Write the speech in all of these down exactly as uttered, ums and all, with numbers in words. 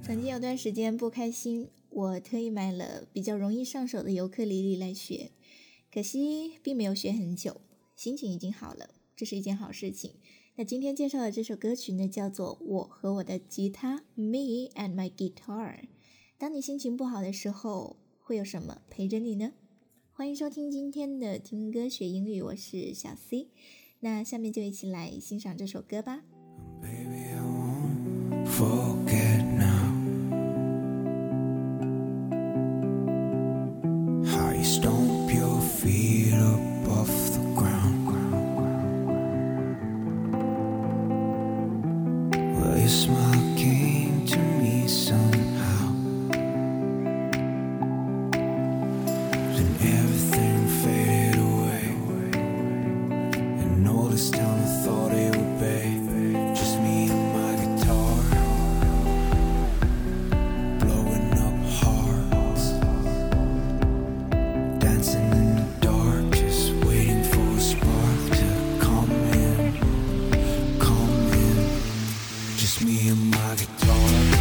曾经有段时间不开心，我特意买了比较容易上手的尤克里里来学，可惜并没有学很久，心情已经好了，这是一件好事情。那今天介绍的这首歌曲呢，叫做《我和我的吉他》 Me and my guitar。 当你心情不好的时候，会有什么陪着你呢？欢迎收听今天的听歌学英语，我是小 C。 那下面就一起来欣赏这首歌吧。 Baby, I won't forget now how you stomp your feet up off the ground. Well, your smile came to me somehow, then everything faded away, and all this time I thought it would be just me and my guitar, blowing up hearts, dancing in the dark, just waiting for a spark to come in, come in. Just me and my guitar.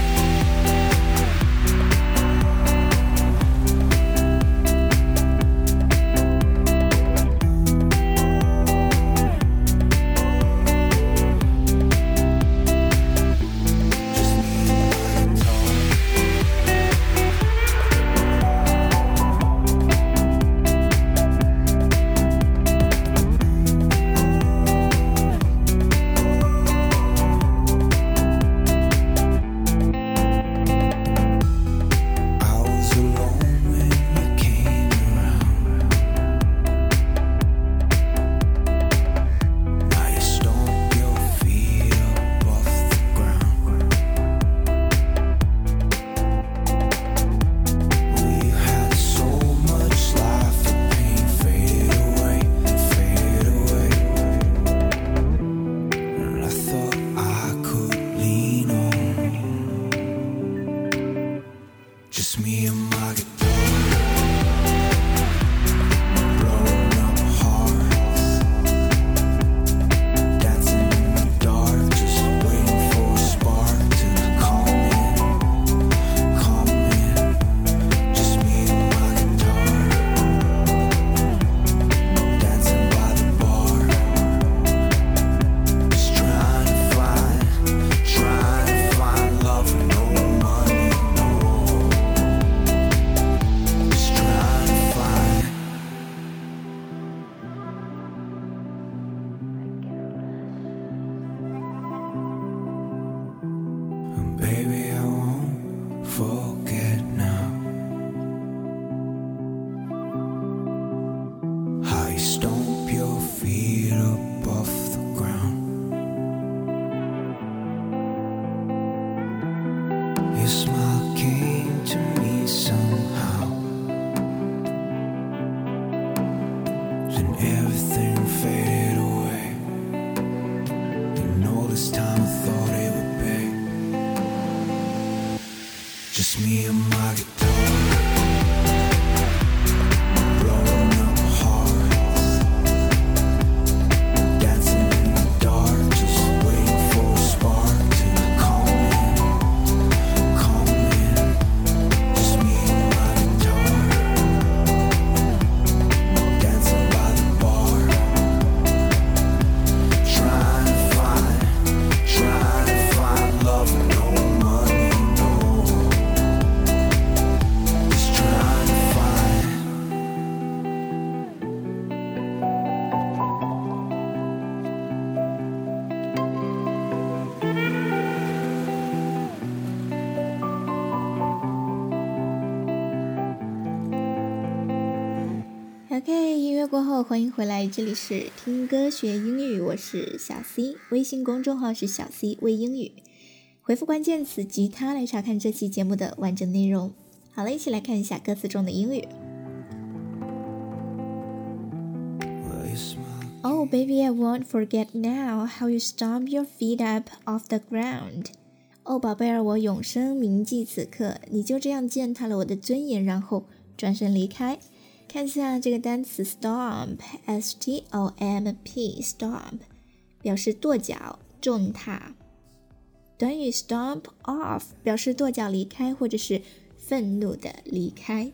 Just me and my guitar, blowing up hearts, dancing in the dark, just waiting for a spark to come in, come in. Just me and my guitar, dancing by the bar, just trying to find, trying to find love and no money, no. Baby, I won't forget now how you stomp your feet up off the ground. Your smile came to me somehow, then everything faded away, and all this time I thought it would be just me and my guitar, blowing up hearts, dancing in the dark, just waiting for a spark to come in, come in. Just me and my guitar, dancing by the bar, trying to find, trying to find love and no money, no. Just trying to find. OK， 音乐过后欢迎回来，这里是听歌学英语，我是小 C， 微信公众号是小 C 微英语，回复关键词吉他来查看这期节目的完整内容。好了，一起来看一下歌词中的英语。 Well, you smile. Oh baby, I won't forget now how you stomp your feet up off the ground. 哦宝贝儿，我永生铭记此刻，你就这样践踏了我的尊严，然后转身离开。看一下这个单词 stomp, S T O M P, stomp 表示跺脚、重踏。 短语 stomp off 表示跺脚离开或者是愤怒的离开。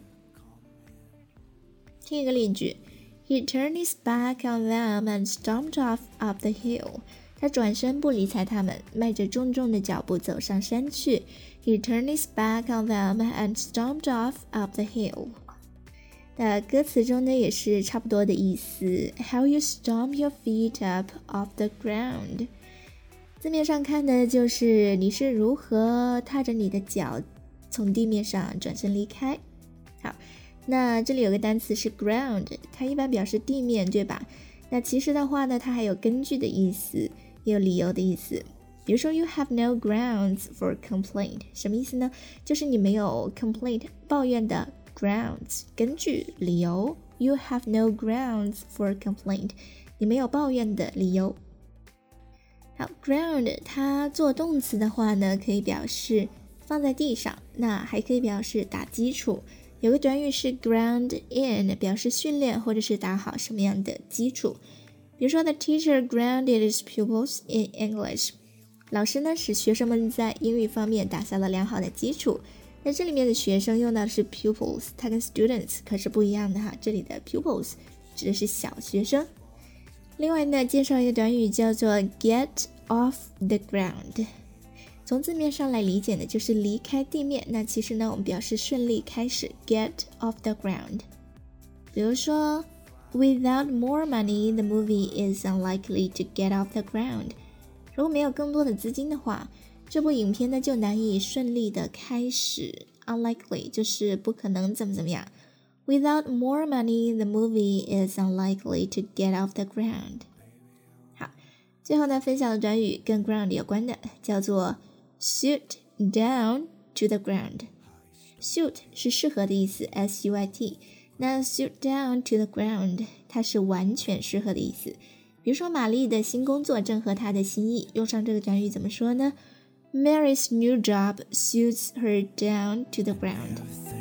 听一个例句 He turned his back on them and stomped off up the hill. 他转身不理睬他们，迈着重重的脚步走上山去。He turned his back on them and stomped off up the hill. 那歌词中呢也是差不多的意思 How you stomp your feet up off the ground. 字面上看呢就是你是如何踏着你的脚从地面上转身离开。好，那这里有个单词是 ground， 它一般表示地面，对吧？那其实的话呢，它还有根据的意思，也有理由的意思。比如说 You have no grounds for complaint， 什么意思呢？就是你没有 complaint 抱怨的 grounds 根据理由 You have no grounds for complaint， 你没有抱怨的理由。好 ground 它做动词的话呢，可以表示放在地上，那还可以表示打基础。有个短语是 ground in， 表示训练或者是打好什么样的基础。比如说 The teacher grounded his pupils in English， 老师呢使学生们在英语方面打下了良好的基础。那这里面的学生用到的是 pupils， 它跟 students 可是不一样的哈，这里的 pupils 指的是小学生。另外呢，介绍一个短语叫做 get off the ground，从字面上来理解呢，就是离开地面。那其实呢，我们表示顺利开始 get off the ground。比如说 Without more money, the movie is unlikely to get off the ground. 如果没有更多的资金的话，这部影片呢就难以顺利的开始。Unlikely 就是不可能怎么怎么样。Without more money, the movie is unlikely to get off the ground. 好，最后呢，分享的短语跟 ground 有关的，叫做Shoot down to the ground. Shoot 是适合的意思 S U I T， 那 shoot down to the ground 它是完全适合的意思。比如说玛丽的新工作正合她的心意，用上这个短语怎么说呢？ Mary's new job suits her down to the ground.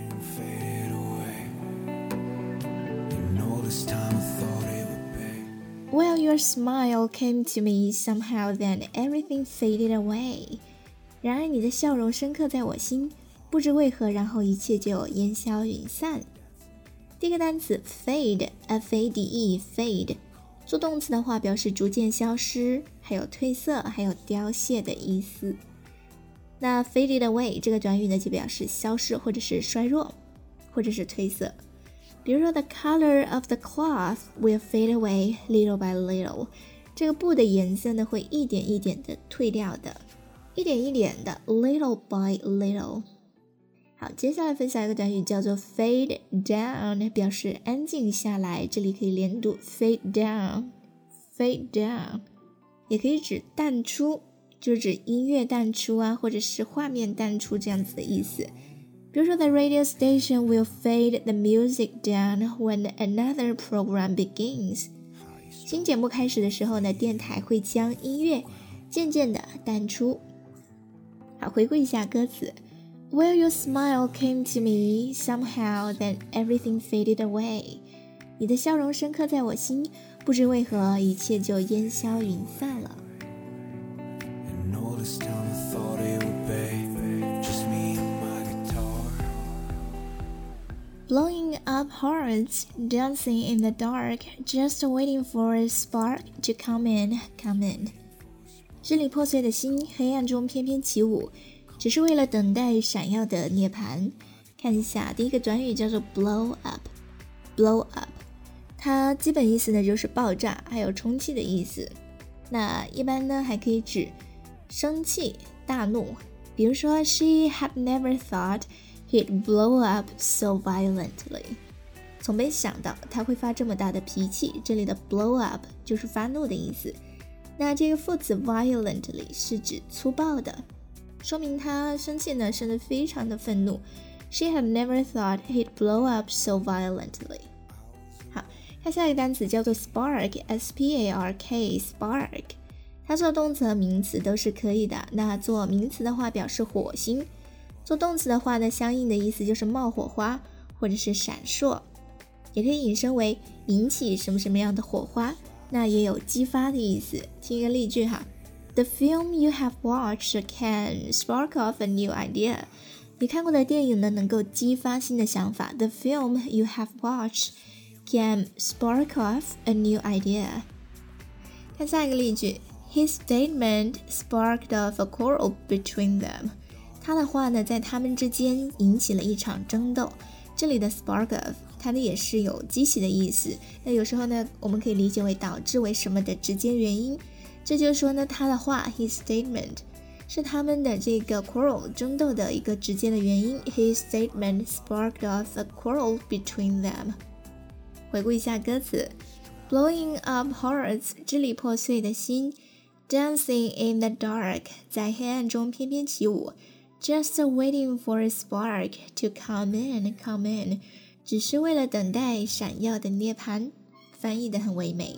Well, your smile came to me somehow, then everything faded away. 然而你的笑容深刻在我心，不知为何，然后一切就烟消云散。第一个单词 fade F A D E fade 做动词的话表示逐渐消失，还有褪色，还有凋谢的意思。那 faded away 这个短语呢就表示消失或者是衰弱或者是褪色。比如说 The color of the cloth will fade away little by little， 这个布的颜色呢会一点一点的褪掉的，一点一点的 little by little。 好，接下来分享一个短语叫做 fade down， 表示安静下来，这里可以连读 fade down fade down， 也可以指淡出，就指音乐淡出啊，或者是画面淡出这样子的意思。比如说 The radio station will fade the music down when another program begins。 新节目开始的时候呢，电台会将音乐渐渐的淡出。好，回顾一下歌词 Well, your smile came to me somehow, then everything faded away。 你的笑容深刻在我心，不知为何一切就烟消云散了。Blowing up hearts, dancing in the dark, just waiting for a spark to come in, come in。 支离破碎的心，黑暗中翩翩起舞，只是为了等待闪耀的涅槃。看一下第一个短语叫做 blow up blow up， 它基本意思呢就是爆炸还有充气的意思。那一般呢还可以指生气大怒，比如说 She had never thought he'd blow up so violently， 从没想到他会发这么大的脾气，这里的 blow up 就是发怒的意思。那这个副词 violently 是指粗暴的，说明他生气呢生得非常的愤怒。 She had never thought he'd blow up so violently。 好，看下一个单词叫做 spark S P A R K spark， 它做动词和名词都是可以的。那做名词的话表示火星，做动词的话呢，相应的意思就是冒火花或者是闪烁，也可以引申为引起什么什么样的火花，那也有激发的意思。听一个例句哈 The film you have watched can spark off a new idea. 你看过的电影呢，能够激发新的想法。The film you have watched can spark off a new idea. 看下一个例句 His statement sparked off a quarrel between them. 他的话呢，在他们之间引起了一场争斗。这里的 spark off 它呢也是有激起的意思，那有时候呢我们可以理解为导致为什么的直接原因。这就是说呢，他的话 his statement 是他们的这个 quarrel 争斗的一个直接的原因。 His statement sparked off a quarrel between them. 回顾一下歌词 Blowing up hearts 支离破碎的心， Dancing in the dark 在黑暗中翩翩起舞， Just waiting for a spark to come in, come in 只是为了等待闪耀的涅槃。翻译得很唯美。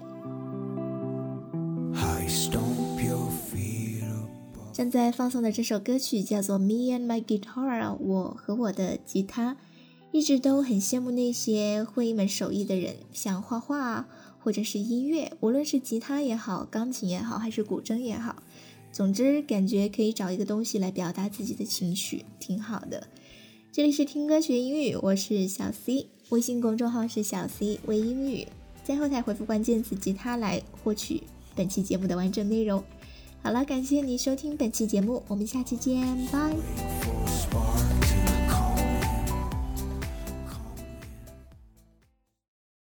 正在放送的这首歌曲叫做 Me and My Guitar 我和我的吉他。一直都很羡慕那些会一门手艺的人，像画画或者是音乐，无论是吉他也好，钢琴也好，还是古筝也好，总之感觉可以找一个东西来表达自己的情绪，挺好的。这里是听歌学英语，我是小 C， 微信公众号是小 C 微英语，在后台回复关键词吉他来获取本期节目的完整内容。好了，感谢你收听本期节目，我们下期见，拜。